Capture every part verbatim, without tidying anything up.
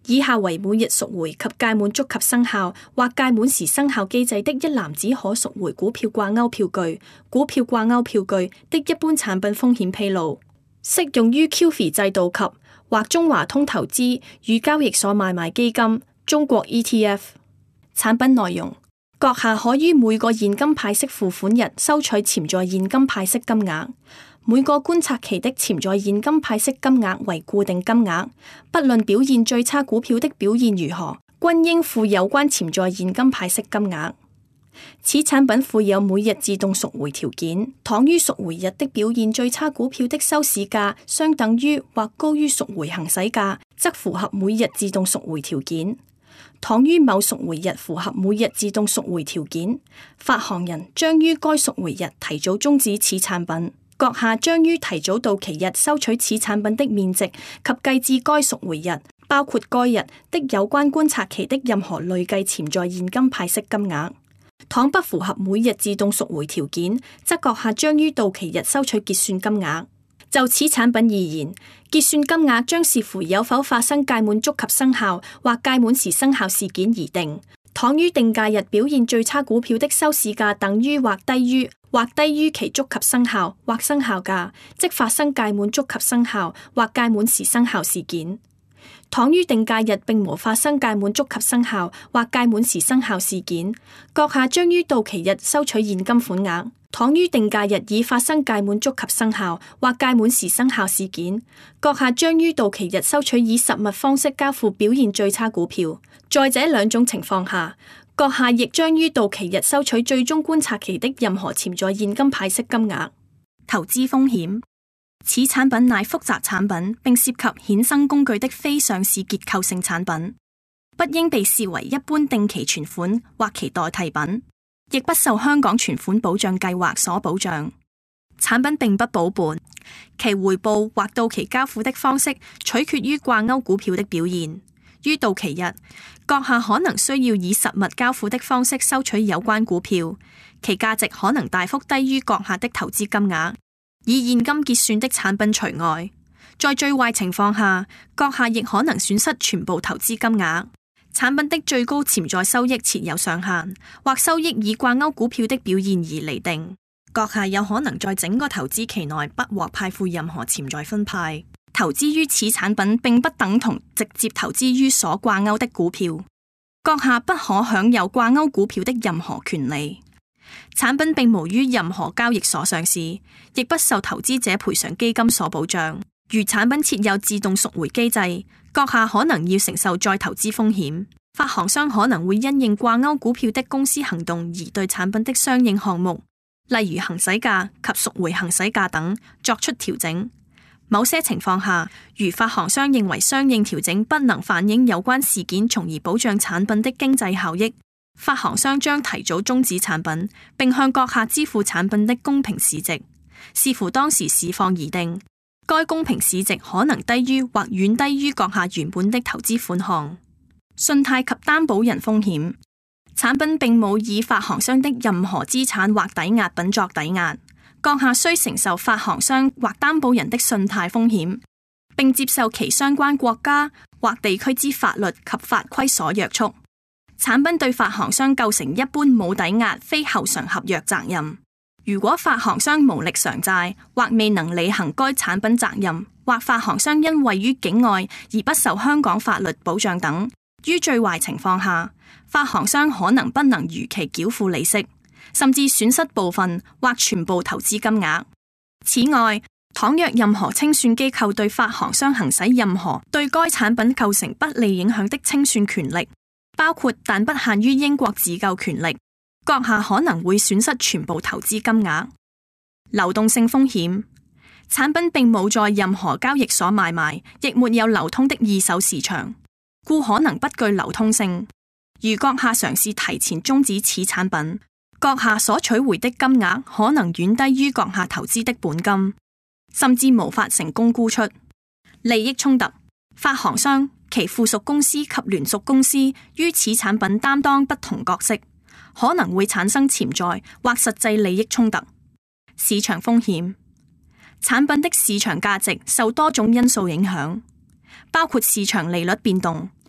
以下為每日贖回及屆滿足及生效或屆滿時生效機制的一籃子可贖回股票掛鈎票據、股票掛鈎票據的一般產品風險披露，適用於 Q F I 制度及或中華通投資與交易所買賣基金、中國 E T F。產品內容：閣下可於每個現金派息付款日收取潛在現金派息金額。每個觀察期的潛在現金派息金額為固定金額，不論表現最差股票的表現如何，均應付有關潛在現金派息金額。此產品附有每日自動贖回條件，倘於贖回日的表現最差股票的收市價相等於或高於贖回行使價，則符合每日自動贖回條件。倘於某贖回日符合每日自動贖回條件，發行人將於該贖回日提早終止此產品。閣下將於提早到期日收取此產品的面值及計至該贖回日，包括該日的有關觀察期的任何累計潛在現金派息金額。倘不符合每日自動贖回條件，則閣下將於到期日收取結算金額。就此產品而言，結算金額將視乎有否發生屆滿足及生效或屆滿時生效事件而定。倘於定價日表現最差股票的收市價等於或低於或低於其觸及生效或生效價，即發生屆滿觸及生效或屆滿時生效事件。倘於定價日並無發生屆滿觸及生效或屆滿時生效事件，閣下將於到期日收取現金款額。倘於定價日已發生屆滿觸及生效或屆滿時生效事件，閣下將於到期日收取以實物方式交付表現最差股票。在這兩種情況下，閣下亦將於到期日收取最終觀察期的任何潛在現金派息金額。投資風險：此產品乃複雜產品，並涉及衍生工具的非上市結構性產品，不應被視為一般定期存款或其代替品，亦不受香港存款保障計劃所保障。產品並不保本，其回報或到期交付的方式取決於掛鈎股票的表現。於到期日，閣下可能需要以實物交付的方式收取有關股票，其價值可能大幅低於閣下的投資金額，以現金結算的產品除外。在最壞情況下，閣下亦可能損失全部投資金額。產品的最高潛在收益設有上限，或收益以掛鈎股票的表現而釐定。閣下有可能在整個投資期內不獲派付任何潛在分派。投資於此產品並不等同直接投資於所掛鈎的股票，閣下不可享有掛鈎股票的任何權利。產品並無於任何交易所上市，亦不受投資者賠償基金所保障。如產品設有自動贖回機制，閣下可能要承受再投資風險。發行商可能會因應掛鈎股票的公司行動而對產品的相應項目，例如行使價及贖回行使價等作出調整。某些情況下，如發行商認為相應調整不能反映有關事件，從而保障產品的經濟效益，發行商將提早終止產品，並向閣下支付產品的公平市值，視乎當時市況而定。該公平市值可能低於或遠低於閣下原本的投資款項。信貸及擔保人風險：產品並冇以發行商的任何資產或抵押品作抵押。閣下需承受發行商或擔保人的信貸風險，並接受其相關國家或地區之法律及法規所約束。產品對發行商構成一般冇抵押非後償合約責任。如果發行商無力償債或未能履行該產品責任，或發行商因位於境外而不受香港法律保障等，於最壞情況下，發行商可能不能如期繳付利息，甚至損失部分或全部投資金額。此外，倘若任何清算機構對發行商行使任何對該產品構成不利影響的清算權力，包括但不限於英國自救權力，閣下可能會損失全部投資金額。流動性風險：產品並冇在任何交易所買賣，亦沒有流通的二手市場，故可能不具流通性。如閣下嘗試提前終止此產品，閣下所取回的金額可能遠低於閣下投資的本金，甚至無法成功沽出。利益衝突：發行商、其附屬公司及聯屬公司於此產品擔當不同角色，可能會產生潛在或實際利益衝突。市場風險：產品的市場價值受多種因素影響，包括市場利率變動、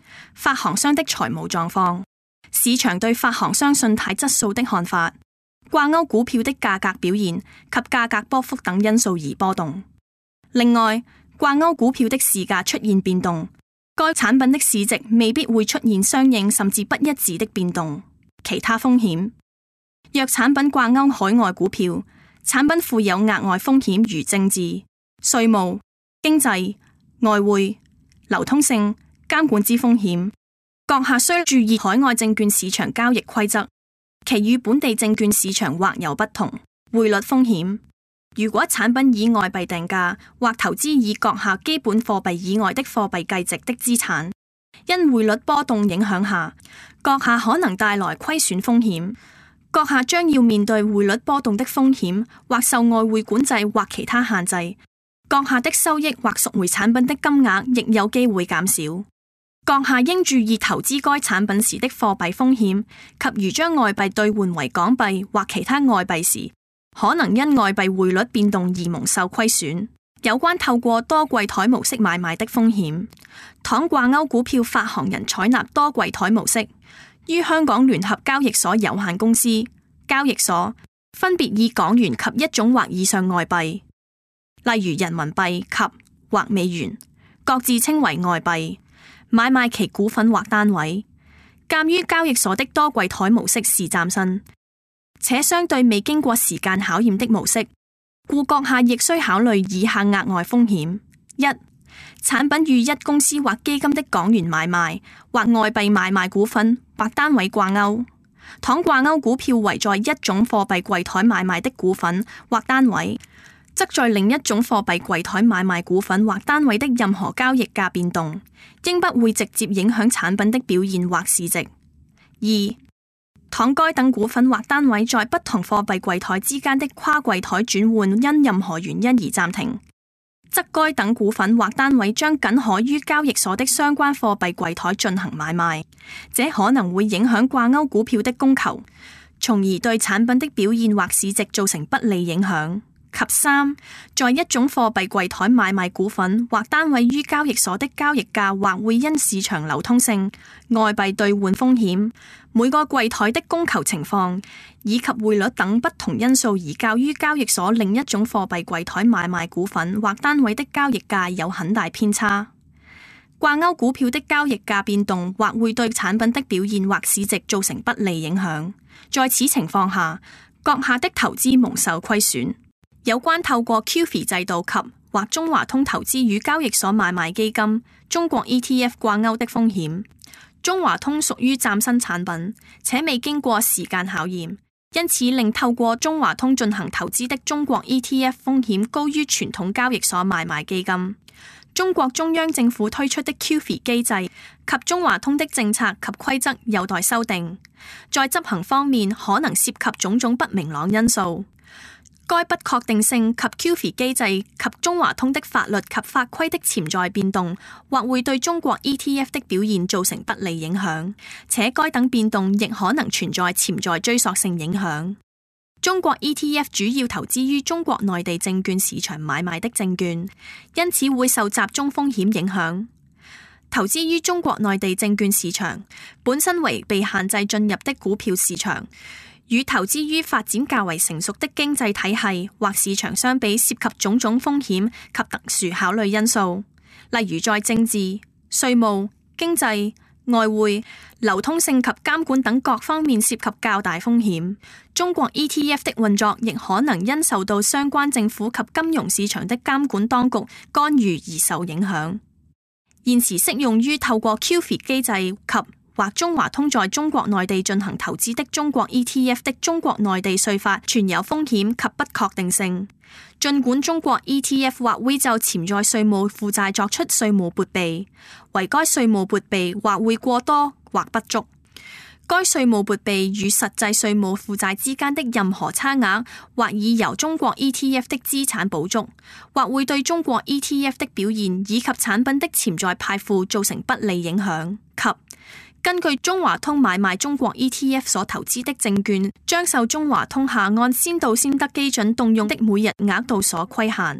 發行商的財務狀況、市場對發行商信貸質素的看法、掛鈎股票的價格表現及價格波幅等因素而波動。另外，掛鈎股票的市價出現變動，該產品的市值未必會出現相應甚至不一致的變動。其他風險，若產品掛鈎海外股票，產品附有額外風險如政治、稅務、經濟、外匯、流通性、監管之風險。閣下需注意海外證券市場交易規則，其與本地證券市場或有不同。匯率風險，如果產品以外幣定價或投資以閣下基本貨幣以外的貨幣計值的資產，因匯率波動影響下，閣下可能帶來虧損風險。閣下將要面對匯率波動的風險，或受外匯管制或其他限制。閣下的收益或贖回產品的金額亦有機會減少。閣下應注意投資該產品時的貨幣風險，及如將外幣兌換為港幣或其他外幣時，可能因外幣匯率變動而蒙受虧損。有關透過多櫃台模式買賣的風險，倘掛鈎股票發行人採納多櫃台模式，於香港聯合交易所有限公司交易所分別以港元及一種或以上外幣，例如人民幣及或美元，各自稱為外幣，買賣其股份或單位。鑒於交易所的多櫃台模式是嶄新且相對未經過時間考驗的模式，故閣下亦需考慮以下額外風險：一、產品與一公司或基金的港元買賣或外幣買賣股份或單位掛鈎，倘掛鈎股票為在一種貨幣櫃台買賣的股份或單位，則在另一種貨幣櫃台買賣股份或單位的任何交易價變動，應不會直接影響產品的表現或市值。二、倘該等股份或單位在不同貨幣櫃台之間的跨櫃台轉換因任何原因而暫停，則該等股份或單位將僅可於交易所的相關貨幣櫃台進行買賣，這可能會影響掛鈎股票的供求，從而對產品的表現或市值造成不利影響。及三，在一種貨幣櫃台買賣股份或單位於交易所的交易價或會因市場流通性、外幣兌換風險、每個櫃台的供求情況以及匯率等不同因素而較於交易所另一種貨幣櫃台買賣股份或單位的交易價有很大偏差。掛鈎股票的交易價變動或會對產品的表現或市值造成不利影響，在此情況下，閣下的投資蒙受虧損。有關透過 Q F I 制度及或中華通投資與交易所買賣基金、中國 E T F 掛鈎的風險，中華通屬於嶄新產品，且未經過時間考驗，因此令透過中華通進行投資的中國 E T F 風險高於傳統交易所買賣基金。中國中央政府推出的 Q F I 機制及中華通的政策及規則有待修訂，在執行方面可能涉及種種不明朗因素。該不確定性及 Q F I 機制及中華通的法律及法規的潛在變動，或會對中國 E T F 的表現造成不利影響，且該等變動亦可能存在潛在追溯性影響。中國 E T F 主要投資於中國內地證券市場買賣的證券，因此會受集中風險影響。投資於中國內地證券市場本身為被限制進入的股票市場，與投資於發展較為成熟的經濟體系或市場相比，涉及種種風險及特殊考慮因素，例如在政治、稅務、經濟、外匯、流通性及監管等各方面涉及較大風險。中國 E T F 的運作亦可能因受到相關政府及金融市場的監管當局干預而受影響。現時適用於透過 Q F I 機制及或中華通在中國內地進行投資的中國 E T F 的中國內地稅法存有風險及不確定性。儘管中國 E T F 或會就潛在稅務負債作出稅務撥備，為該稅務撥備或會過多或不足。該稅務撥備與實際稅務負債之間的任何差額，或已由中國 E T F 的資產補足，或會對中國 E T F 的表現以及產品的潛在派付造成不利影響。及根據中華通買賣中國 E T F 所投資的證券，將受中華通下按先到先得基準動用的每日額度所規限。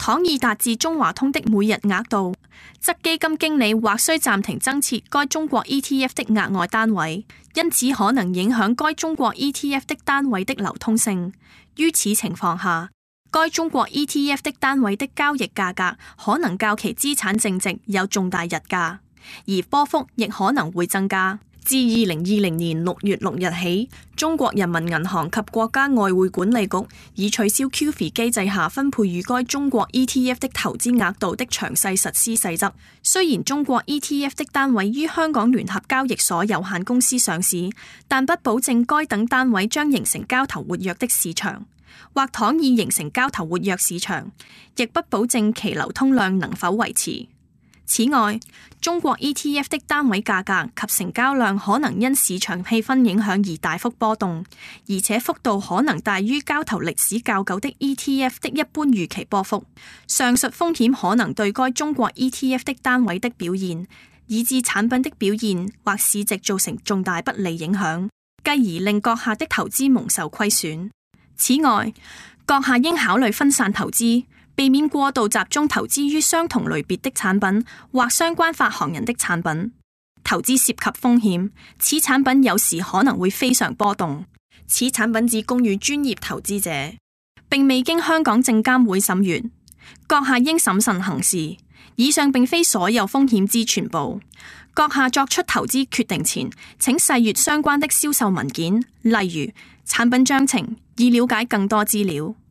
倘已達至中華通的每日額度，則基金經理或須暫停增設該中國 E T F 的額外單位，因此可能影響該中國 E T F 的單位的流通性。於此情況下，該中國 E T F 的單位的交易價格可能較其資產淨值有重大溢價，而波幅亦可能會增加。自二零二零年六月六日起，中國人民銀行及國家外匯管理局已取消 Q F I 機制下分配予該中國 E T F 的投資額度的詳細實施細則。雖然中國 E T F 的單位於香港聯合交易所有限公司上市，但不保證該等單位將形成交投活躍的市場，或倘已形成交投活躍市場，亦不保證其流通量能否維持。此外，中國 E T F 的單位價格及成交量可能因市場氣氛影響而大幅波動，而且幅度可能大於交投歷史較久的 E T F 的一般預期波幅。上述風險可能對該中國 E T F 的單位的表現，以至產品的表現或市值造成重大不利影響，繼而令閣下的投資蒙受虧損。此外，閣下應考慮分散投資，避免過度集中投資於相同類別的產品或相關發行人的產品。投資涉及風險，此產品有時可能會非常波動。此產品只供予專業投資者，並未經香港證監會審閱。閣下應審慎行事。以上並非所有風險之全部。閣下作出投資決定前，請細閱相關的銷售文件，例如產品章程，以了解更多資料。